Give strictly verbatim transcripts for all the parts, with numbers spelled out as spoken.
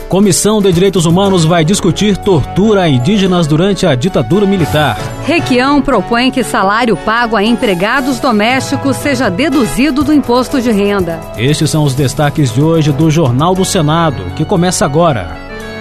Comissão de Direitos Humanos vai discutir tortura a indígenas durante a ditadura militar. Requião propõe que salário pago a empregados domésticos seja deduzido do imposto de renda. Estes são os destaques de hoje do Jornal do Senado, que começa agora.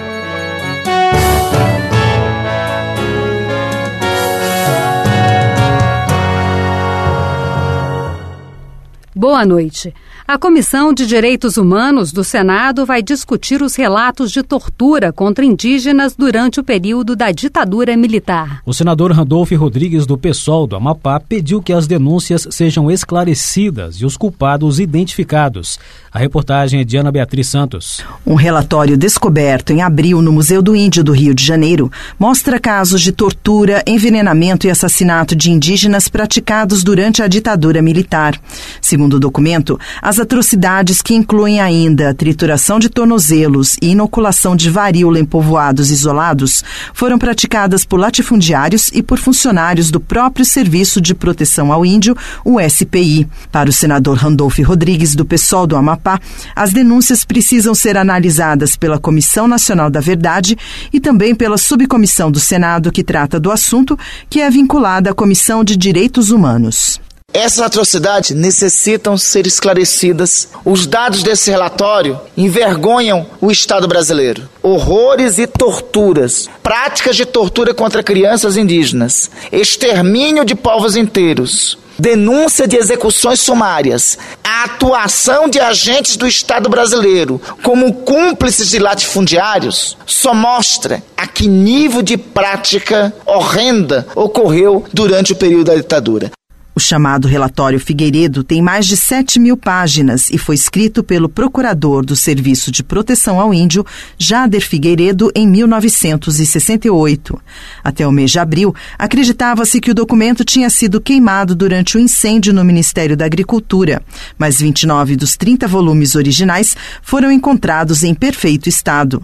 Boa noite. A Comissão de Direitos Humanos do Senado vai discutir os relatos de tortura contra indígenas durante o período da ditadura militar. O senador Randolfo Rodrigues, do PSOL do Amapá, pediu que as denúncias sejam esclarecidas e os culpados identificados. A reportagem é de Ana Beatriz Santos. Um relatório descoberto em abril no Museu do Índio do Rio de Janeiro mostra casos de tortura, envenenamento e assassinato de indígenas praticados durante a ditadura militar. Segundo o documento, as atrocidades, que incluem ainda a trituração de tornozelos e inoculação de varíola em povoados isolados, foram praticadas por latifundiários e por funcionários do próprio Serviço de Proteção ao Índio, o S P I. Para o senador Randolfo Rodrigues, do PSOL do Amapá, as denúncias precisam ser analisadas pela Comissão Nacional da Verdade e também pela subcomissão do Senado que trata do assunto, que é vinculada à Comissão de Direitos Humanos. Essas atrocidades necessitam ser esclarecidas. Os dados desse relatório envergonham o Estado brasileiro. Horrores e torturas, práticas de tortura contra crianças indígenas, extermínio de povos inteiros, denúncia de execuções sumárias, a atuação de agentes do Estado brasileiro como cúmplices de latifundiários, só mostra a que nível de prática horrenda ocorreu durante o período da ditadura. O chamado Relatório Figueiredo tem mais de sete mil páginas e foi escrito pelo procurador do Serviço de Proteção ao Índio, Jader Figueiredo, em mil novecentos e sessenta e oito. Até o mês de abril, acreditava-se que o documento tinha sido queimado durante o incêndio no Ministério da Agricultura, mas vinte e nove dos trinta volumes originais foram encontrados em perfeito estado.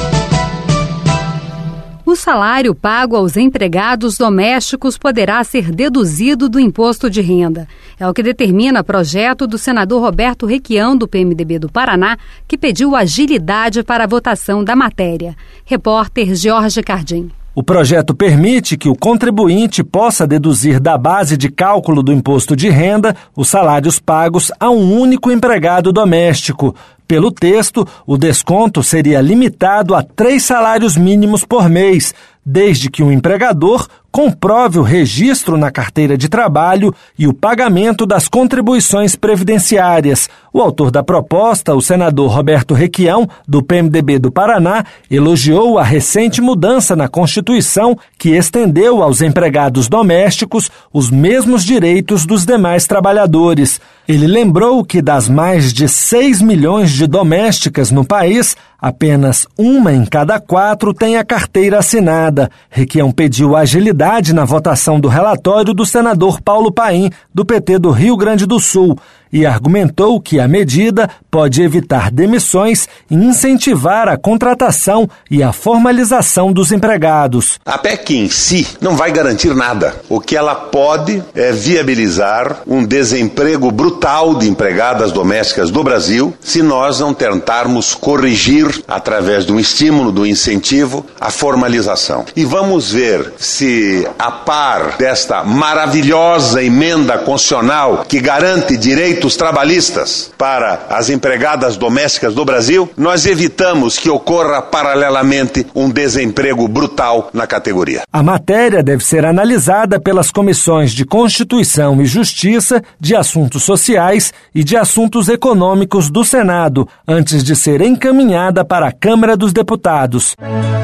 O salário pago aos empregados domésticos poderá ser deduzido do imposto de renda. É o que determina o projeto do senador Roberto Requião, do P M D B do Paraná, que pediu agilidade para a votação da matéria. Repórter Jorge Cardim. O projeto permite que o contribuinte possa deduzir da base de cálculo do imposto de renda os salários pagos a um único empregado doméstico. Pelo texto, o desconto seria limitado a três salários mínimos por mês, desde que o empregador comprove o registro na carteira de trabalho e o pagamento das contribuições previdenciárias. O autor da proposta, o senador Roberto Requião, do P M D B do Paraná, elogiou a recente mudança na Constituição que estendeu aos empregados domésticos os mesmos direitos dos demais trabalhadores. Ele lembrou que das mais de seis milhões de domésticas no país, apenas uma em cada quatro tem a carteira assinada. Requião pediu agilidade na votação do relatório do senador Paulo Paim, do P T do Rio Grande do Sul, e argumentou que a medida pode evitar demissões e incentivar a contratação e a formalização dos empregados. A P E C em si não vai garantir nada. O que ela pode é viabilizar um desemprego brutal de empregadas domésticas do Brasil se nós não tentarmos corrigir, através de um estímulo, do incentivo, a formalização. E vamos ver se, a par desta maravilhosa emenda constitucional que garante direitos trabalhistas para as empregadas domésticas do Brasil, nós evitamos que ocorra paralelamente um desemprego brutal na categoria. A matéria deve ser analisada pelas comissões de Constituição e Justiça, de Assuntos Sociais e de Assuntos Econômicos do Senado, antes de ser encaminhada para a Câmara dos Deputados.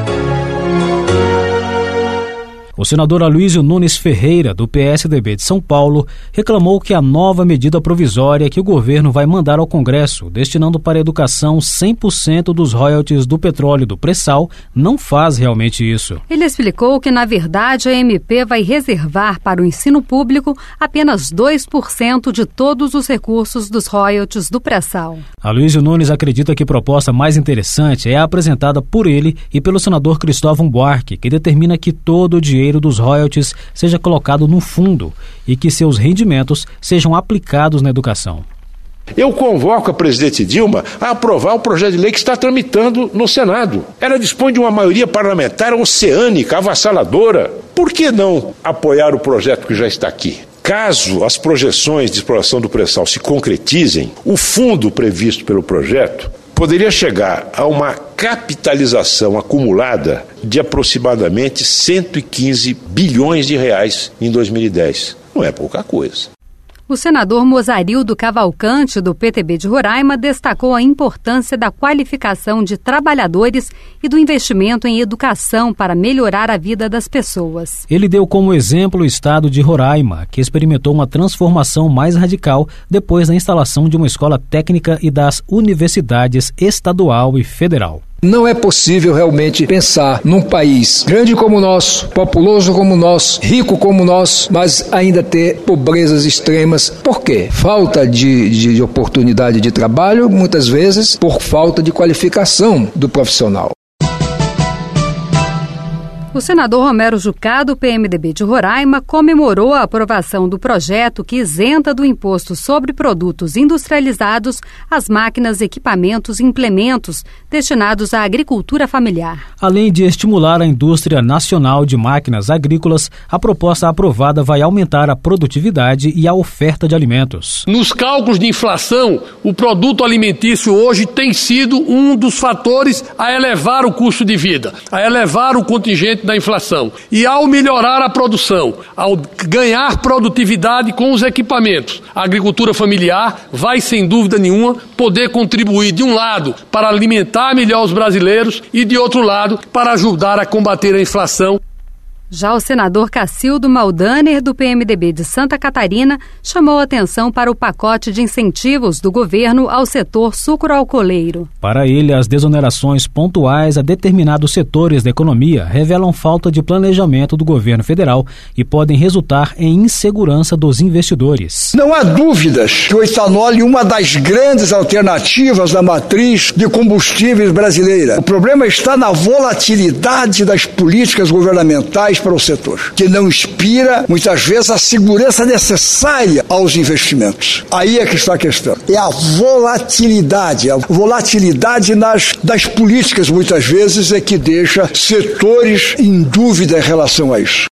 O senador Aloysio Nunes Ferreira, do P S D B de São Paulo, reclamou que a nova medida provisória que o governo vai mandar ao Congresso, destinando para a educação cem por cento dos royalties do petróleo do pré-sal, não faz realmente isso. Ele explicou que, na verdade, a M P vai reservar para o ensino público apenas dois por cento de todos os recursos dos royalties do pré-sal. Aloysio Nunes acredita que a proposta mais interessante é a apresentada por ele e pelo senador Cristóvão Buarque, que determina que todo o dinheiro dos royalties seja colocado no fundo e que seus rendimentos sejam aplicados na educação. Eu convoco a presidente Dilma a aprovar o projeto de lei que está tramitando no Senado. Ela dispõe de uma maioria parlamentar oceânica, avassaladora. Por que não apoiar o projeto que já está aqui? Caso as projeções de exploração do pré-sal se concretizem, o fundo previsto pelo projeto poderia chegar a uma capitalização acumulada de aproximadamente cento e quinze bilhões de reais em dois mil e dez. Não é pouca coisa. O senador Mozarildo Cavalcante, do P T B de Roraima, destacou a importância da qualificação de trabalhadores e do investimento em educação para melhorar a vida das pessoas. Ele deu como exemplo o estado de Roraima, que experimentou uma transformação mais radical depois da instalação de uma escola técnica e das universidades estadual e federal. Não é possível realmente pensar num país grande como o nosso, populoso como o nosso, rico como o nosso, mas ainda ter pobrezas extremas. Por quê? Falta de, de, de oportunidade de trabalho, muitas vezes por falta de qualificação do profissional. O senador Romero Jucá, do P M D B de Roraima, comemorou a aprovação do projeto que isenta do imposto sobre produtos industrializados as máquinas, equipamentos e implementos destinados à agricultura familiar. Além de estimular a indústria nacional de máquinas agrícolas, a proposta aprovada vai aumentar a produtividade e a oferta de alimentos. Nos cálculos de inflação, o produto alimentício hoje tem sido um dos fatores a elevar o custo de vida, a elevar o contingente da inflação. E ao melhorar a produção, ao ganhar produtividade com os equipamentos, a agricultura familiar vai, sem dúvida nenhuma, poder contribuir, de um lado, para alimentar melhor os brasileiros e, de outro lado, para ajudar a combater a inflação. Já o senador Cacildo Maldaner, do P M D B de Santa Catarina, chamou a atenção para o pacote de incentivos do governo ao setor sucroalcooleiro. Para ele, as desonerações pontuais a determinados setores da economia revelam falta de planejamento do governo federal e podem resultar em insegurança dos investidores. Não há dúvidas que o etanol é uma das grandes alternativas da matriz de combustíveis brasileira. O problema está na volatilidade das políticas governamentais para o setor, que não inspira, muitas vezes, a segurança necessária aos investimentos. Aí é que está a questão. É a volatilidade, a volatilidade nas, das políticas, muitas vezes, é que deixa setores em dúvida em relação a isso.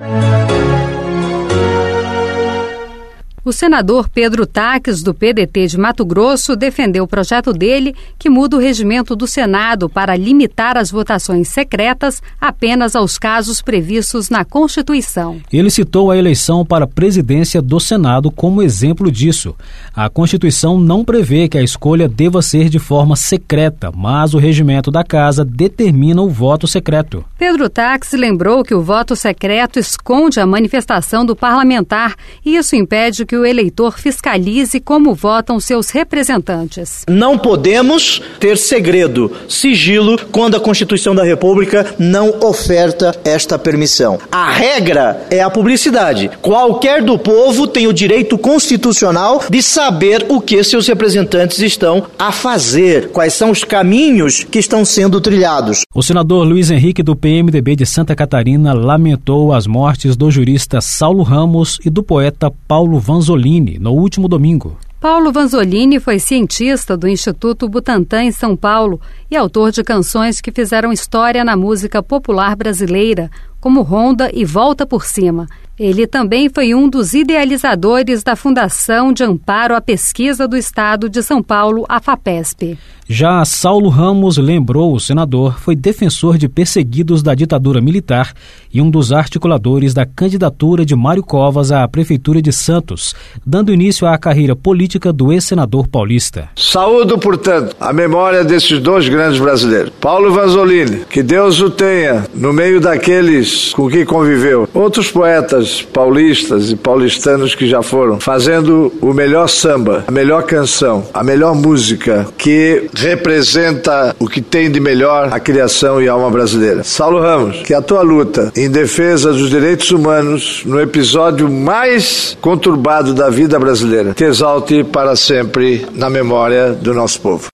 O senador Pedro Taques, do P D T de Mato Grosso, defendeu o projeto dele que muda o regimento do Senado para limitar as votações secretas apenas aos casos previstos na Constituição. Ele citou a eleição para a presidência do Senado como exemplo disso. A Constituição não prevê que a escolha deva ser de forma secreta, mas o regimento da Casa determina o voto secreto. Pedro Taques lembrou que o voto secreto esconde a manifestação do parlamentar e isso impede que o eleitor fiscalize como votam seus representantes. Não podemos ter segredo, sigilo, quando a Constituição da República não oferta esta permissão. A regra é a publicidade. Qualquer do povo tem o direito constitucional de saber o que seus representantes estão a fazer, quais são os caminhos que estão sendo trilhados. O senador Luiz Henrique, do P M D B de Santa Catarina, lamentou as mortes do jurista Saulo Ramos e do poeta Paulo Vanzolini no último domingo. Paulo Vanzolini foi cientista do Instituto Butantan em São Paulo e autor de canções que fizeram história na música popular brasileira, como Ronda e Volta por Cima. Ele também foi um dos idealizadores da Fundação de Amparo à Pesquisa do Estado de São Paulo, a FAPESP. Já Saulo Ramos, lembrou o senador, foi defensor de perseguidos da ditadura militar e um dos articuladores da candidatura de Mário Covas à Prefeitura de Santos, dando início à carreira política do ex-senador paulista. Saúdo, portanto, a memória desses dois grandes brasileiros. Paulo Vanzolini, que Deus o tenha no meio daqueles com quem conviveu. Outros poetas paulistas e paulistanos que já foram, fazendo o melhor samba, a melhor canção, a melhor música que representa o que tem de melhor a criação e a alma brasileira. Saulo Ramos, que a tua luta em defesa dos direitos humanos no episódio mais conturbado da vida brasileira te exalte para sempre na memória do nosso povo.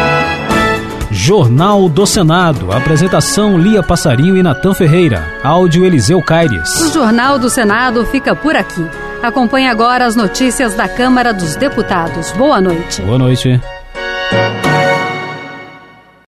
Jornal do Senado. Apresentação Lia Passarinho e Natan Ferreira. Áudio Eliseu Caires. O Jornal do Senado fica por aqui. Acompanhe agora as notícias da Câmara dos Deputados. Boa noite. Boa noite.